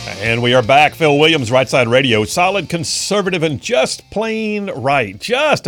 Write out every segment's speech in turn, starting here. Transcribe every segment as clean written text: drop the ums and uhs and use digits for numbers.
And we are back. Phil Williams, Right Side Radio. Solid, conservative, and just plain right. Just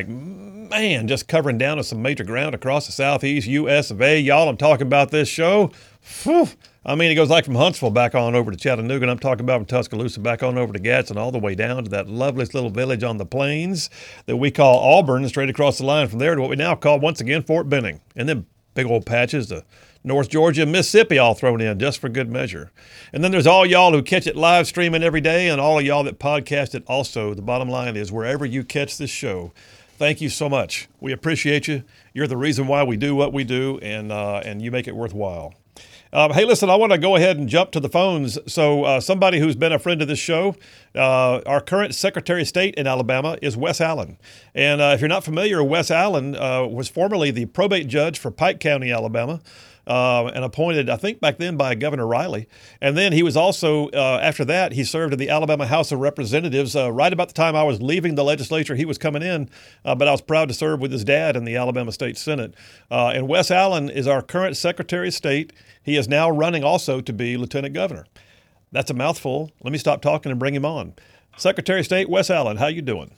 covering down on some major ground across the southeast U.S. of A. Y'all, I'm talking about this show. Whew. I mean, it goes like from Huntsville back on over to Chattanooga, and I'm talking about from Tuscaloosa back on over to Gadsden, all the way down to that loveliest little village on the plains that we call Auburn, and straight across the line from there to what we now call, once again, Fort Benning. And then big old patches to North Georgia and Mississippi all thrown in just for good measure. And then there's all y'all who catch it live streaming every day, and all of y'all that podcast it also. The bottom line is, wherever you catch this show, thank you so much. We appreciate you. You're the reason why we do what we do, and you make it worthwhile. Hey, listen, I want to go ahead and jump to the phones. So somebody who's been a friend of this show, our current Secretary of State in Alabama is Wes Allen. And if you're not familiar, Wes Allen was formerly the probate judge for Pike County, Alabama, and appointed, I think, back then by Governor Riley. And then he was also, after that, he served in the Alabama House of Representatives. Right about the time I was leaving the legislature, he was coming in, but I was proud to serve with his dad in the Alabama State Senate. And Wes Allen is our current Secretary of State. He is now running also to be Lieutenant Governor. That's a mouthful. Let me stop talking and bring him on. Secretary of State Wes Allen, how you doing?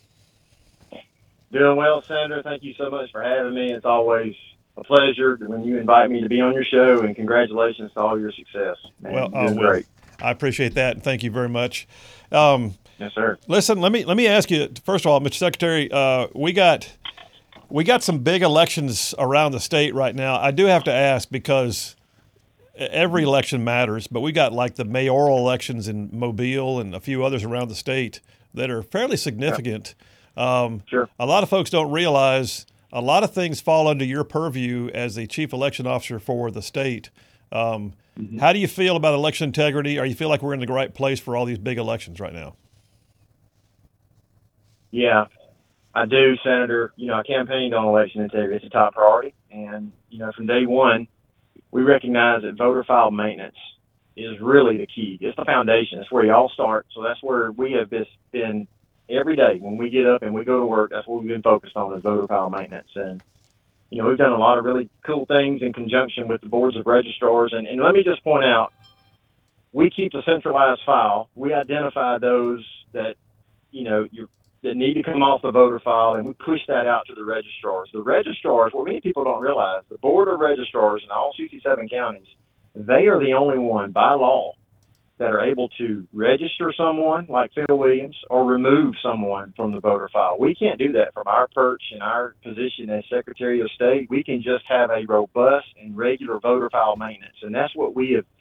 Doing well, Senator. Thank you so much for having me. It's always a pleasure when you invite me to be on your show, and congratulations to all your success. Man, well, you're doing great. I appreciate that, and thank you very much. Yes, sir. Listen, let me ask you, first of all, Mr. Secretary, we got some big elections around the state right now. I do have to ask, because every election matters, but we got like the mayoral elections in Mobile and a few others around the state that are fairly significant. Sure. A lot of folks don't realize a lot of things fall under your purview as the chief election officer for the state. How do you feel about election integrity? Or you feel like we're in the right place for all these big elections right now? Yeah, I do, Senator. I campaigned on election integrity. It's a top priority. And, from day one, we recognize that voter file maintenance is really the key. It's the foundation. It's where you all start. So that's where we have been every day when we get up and we go to work. That's what we've been focused on, is voter file maintenance. And, we've done a lot of really cool things in conjunction with the boards of registrars. And let me just point out, we keep a centralized file. We identify those that, that need to come off the voter file, and we push that out to the registrars. The registrars, what many people don't realize, the board of registrars in all 67 counties, they are the only one by law that are able to register someone like Phil Williams or remove someone from the voter file. We can't do that from our perch and our position as Secretary of State. We can just have a robust and regular voter file maintenance, and that's what we have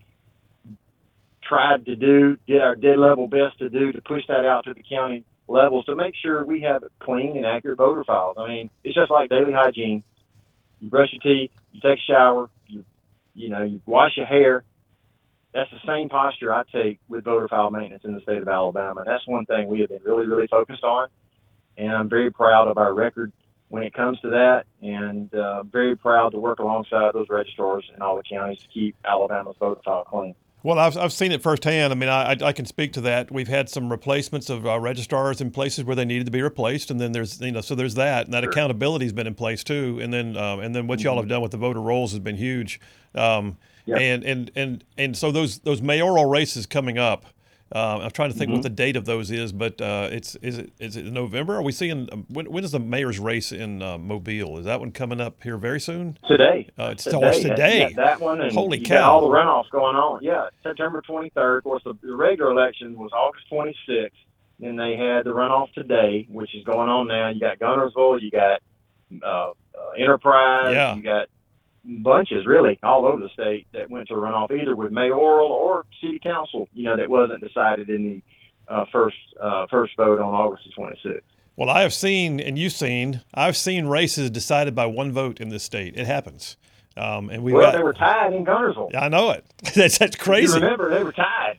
tried to do, did our dead level best to do, to push that out to the county levels to make sure we have clean and accurate voter files. I mean, it's just like daily hygiene. You brush your teeth, you take a shower, you wash your hair. That's the same posture I take with voter file maintenance in the state of Alabama. That's one thing we have been really, really focused on, and I'm very proud of our record when it comes to that, and very proud to work alongside those registrars in all the counties to keep Alabama's voter file clean. Well, I've seen it firsthand. I mean, I can speak to that. We've had some replacements of registrars in places where they needed to be replaced, and then there's so there's that, and that Sure. accountability's been in place too. And then what y'all have done with the voter rolls has been huge. Yep. And so those mayoral races coming up. I'm trying to think what the date of those is, but is it November? Are we seeing when is the mayor's race in Mobile? Is that one coming up here very soon? Today. It's today. Yeah, that one, and holy you cow! got all the runoffs going on. Yeah, September 23rd. Of course, the regular election was August 26th. Then they had the runoff today, which is going on now. You got Gunnersville, you got Enterprise, Yeah. you got bunches really all over the state that went to runoff either with mayoral or city council, that wasn't decided in the first vote on August the 26th. Well, I have seen, and you've seen, I've seen races decided by one vote in this state. It happens. And they were tied in Gunnersville. I know it. That's crazy. You remember, they were tied.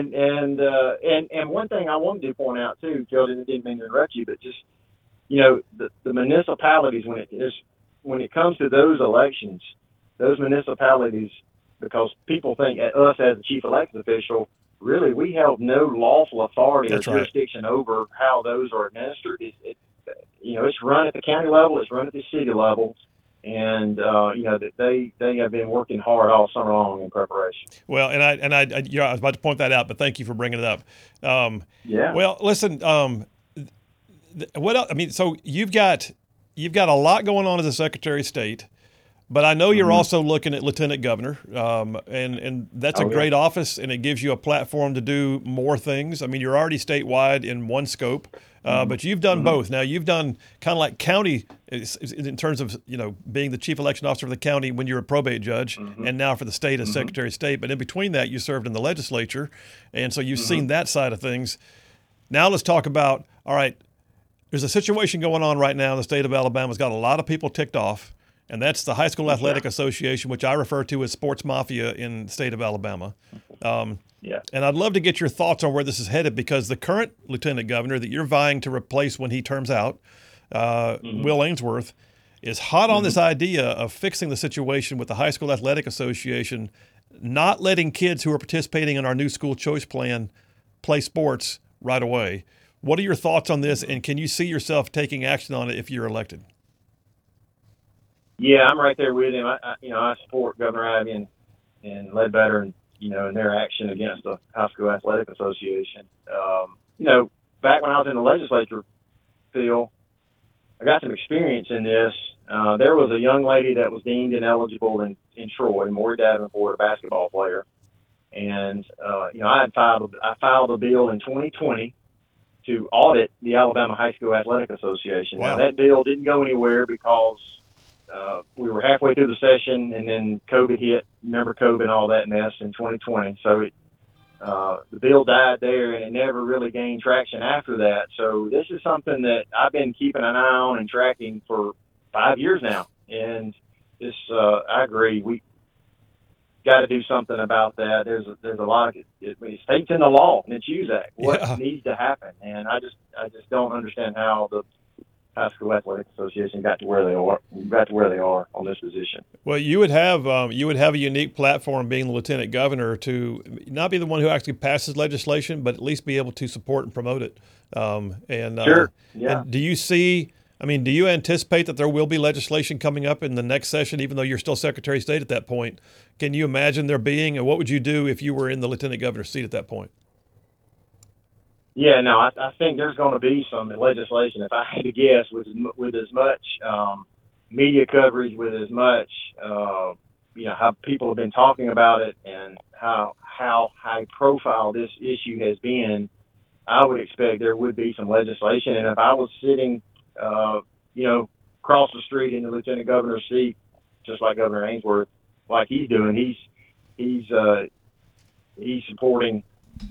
And one thing I wanted to point out too, Joe, didn't mean to interrupt you, but just, the municipalities, when it comes to those elections, those municipalities, because people think us as the chief election official, really we have no lawful authority That's or right. jurisdiction over how those are administered. It's run at the county level, it's run at the city level, and that they have been working hard all summer long in preparation. Well, I was about to point that out, but thank you for bringing it up. Yeah. Well, listen, what else? I mean, so you've got a lot going on as a Secretary of State. But I know you're also looking at lieutenant governor, and that's a great office, and it gives you a platform to do more things. I mean, you're already statewide in one scope, but you've done both. Now, you've done kind of like county in terms of being the chief election officer for the county when you're a probate judge, and now for the state as Secretary of State. But in between that, you served in the legislature, and so you've seen that side of things. Now let's talk about, all right, there's a situation going on right now in the state of Alabama. It's got a lot of people ticked off. And that's the High School Athletic Association, which I refer to as sports mafia in the state of Alabama. And I'd love to get your thoughts on where this is headed, because the current lieutenant governor that you're vying to replace when he terms out, Will Ainsworth, is hot on this idea of fixing the situation with the High School Athletic Association, not letting kids who are participating in our new school choice plan play sports right away. What are your thoughts on this, and can you see yourself taking action on it if you're elected? Yeah, I'm right there with him. I support Governor Ivey and Ledbetter, and in their action against the High School Athletic Association. Back when I was in the legislature, Phil, I got some experience in this. There was a young lady that was deemed ineligible in Troy, Maury Davenport, a basketball player, and I filed a bill in 2020 to audit the Alabama High School Athletic Association. Wow. Now that bill didn't go anywhere because we were halfway through the session, and then COVID hit. Remember COVID and all that mess in 2020. So the bill died there, and it never really gained traction after that. So this is something that I've been keeping an eye on and tracking for 5 years now. And this, I agree, we got to do something about that. There's a lot of it states in the law, and it's USAC. What needs to happen? And I just don't understand how the High School Athletic Association got to where they are on this position. Well, you would have a unique platform, being the lieutenant governor, to not be the one who actually passes legislation, but at least be able to support and promote it. Sure. Yeah. And do you anticipate that there will be legislation coming up in the next session, even though you're still Secretary of State at that point? Can you imagine there being, and what would you do if you were in the lieutenant governor's seat at that point? Yeah, no, I think there's going to be some legislation. If I had to guess, with as much media coverage, with as much how people have been talking about it, and how high profile this issue has been, I would expect there would be some legislation. And if I was sitting, across the street in the lieutenant governor's seat, just like Governor Ainsworth, like he's doing, he's supporting,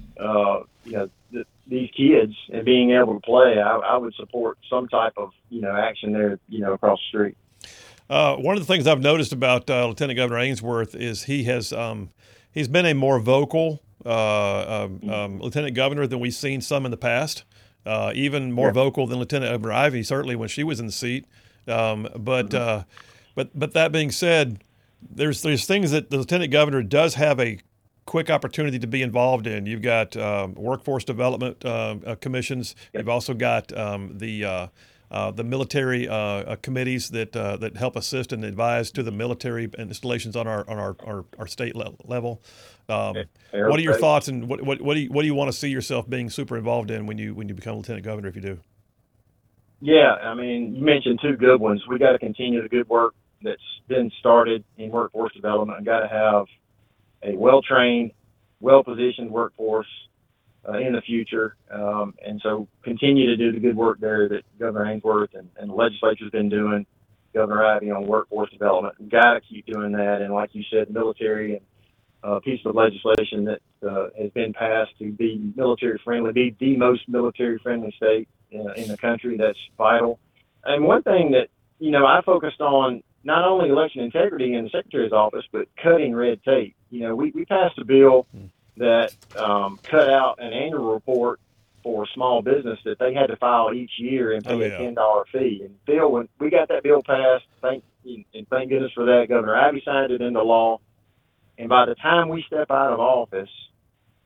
these kids and being able to play. I would support some type of, action there, across the street. One of the things I've noticed about Lieutenant Governor Ainsworth is he's been a more vocal lieutenant governor than we've seen some in the past. Even more vocal than Lieutenant Governor Ivey, certainly when she was in the seat. But that being said, there's things that the lieutenant governor does have a quick opportunity to be involved in. You've got workforce development commissions. You've also got the military committees that help assist and advise to the military installations on our state level. What are your thoughts, and what do you want to see yourself being super involved in when you become lieutenant governor, if you do? Yeah, I mean, you mentioned two good ones. We got to continue the good work that's been started in workforce development. We got to have a well-trained, well-positioned workforce in the future. And so continue to do the good work there that Governor Ainsworth and the legislature's been doing, Governor Ivey, on workforce development. We've got to keep doing that. And like you said, military and piece of legislation that has been passed to be military-friendly, be the most military-friendly state in the country. That's vital. And one thing that, I focused on, not only election integrity in the Secretary's office, but cutting red tape. We passed a bill that cut out an annual report for a small business that they had to file each year and pay a $10 fee. And Phil, when we got that bill passed, thank goodness for that, Governor Ivey signed it into law. And by the time we step out of office,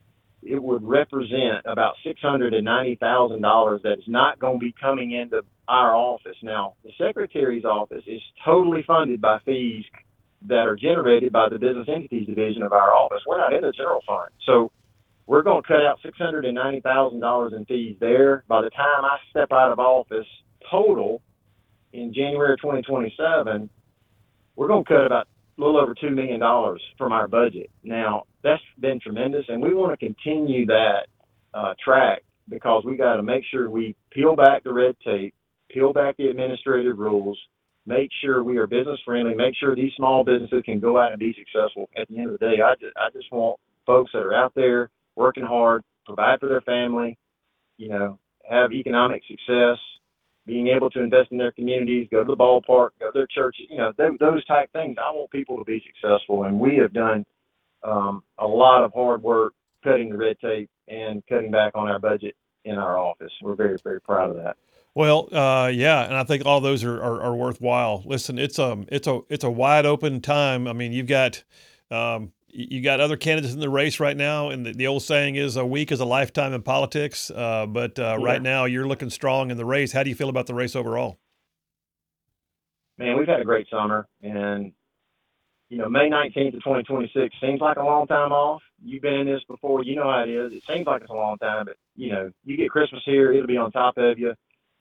it would represent about $690,000 that's not going to be coming into our office. Now, the Secretary's office is totally funded by fees that are generated by the Business Entities Division of our office. We're not in the general fund. So we're going to cut out $690,000 in fees there. By the time I step out of office, total in January of 2027, we're going to cut about a little over $2 million from our budget. Now, that's been tremendous, and we want to continue that track because we got to make sure we peel back the red tape, peel back the administrative rules, make sure we are business friendly, make sure these small businesses can go out and be successful. At the end of the day, I just want folks that are out there working hard, provide for their family, have economic success, being able to invest in their communities, go to the ballpark, go to their churches, those type things. I want people to be successful, and we have done a lot of hard work cutting the red tape and cutting back on our budget in our office. We're very, very proud of that. Well, yeah, and I think all those are worthwhile. Listen, it's a wide open time. I mean, you got other candidates in the race right now, and the old saying is a week is a lifetime in politics. But right now, you're looking strong in the race. How do you feel about the race overall? Man, we've had a great summer, and May 19th of 2026 seems like a long time off. You've been in this before. You know how it is. It seems like it's a long time, but, you get Christmas here, it'll be on top of you.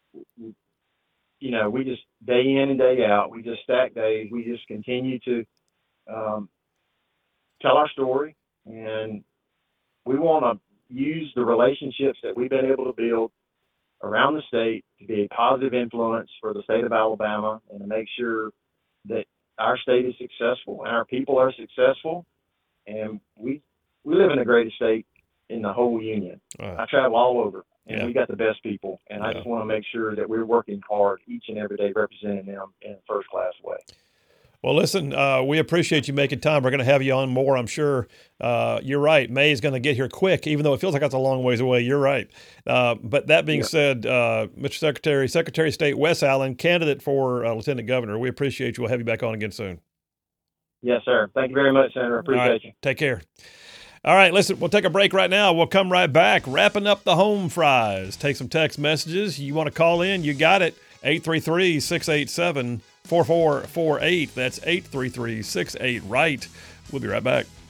We just day in and day out, we just stack days. We just continue to tell our story, and we want to use the relationships that we've been able to build around the state to be a positive influence for the state of Alabama and to make sure that our state is successful and our people are successful. And we live in the greatest state in the whole union. I travel all over, and we got the best people. And I just want to make sure that we're working hard each and every day representing them in a first-class way. Well, listen, we appreciate you making time. We're going to have you on more, I'm sure. You're right. May is going to get here quick, even though it feels like that's a long ways away. You're right. But that being said, Mr. Secretary of State Wes Allen, candidate for Lieutenant Governor, we appreciate you. We'll have you back on again soon. Yes, sir. Thank you very much, Senator. Appreciate you. Take care. All right, listen, we'll take a break right now. We'll come right back, wrapping up the home fries. Take some text messages. You want to call in, you got it. 833-687-4448. That's 833-68-RIGHT. We'll be right back.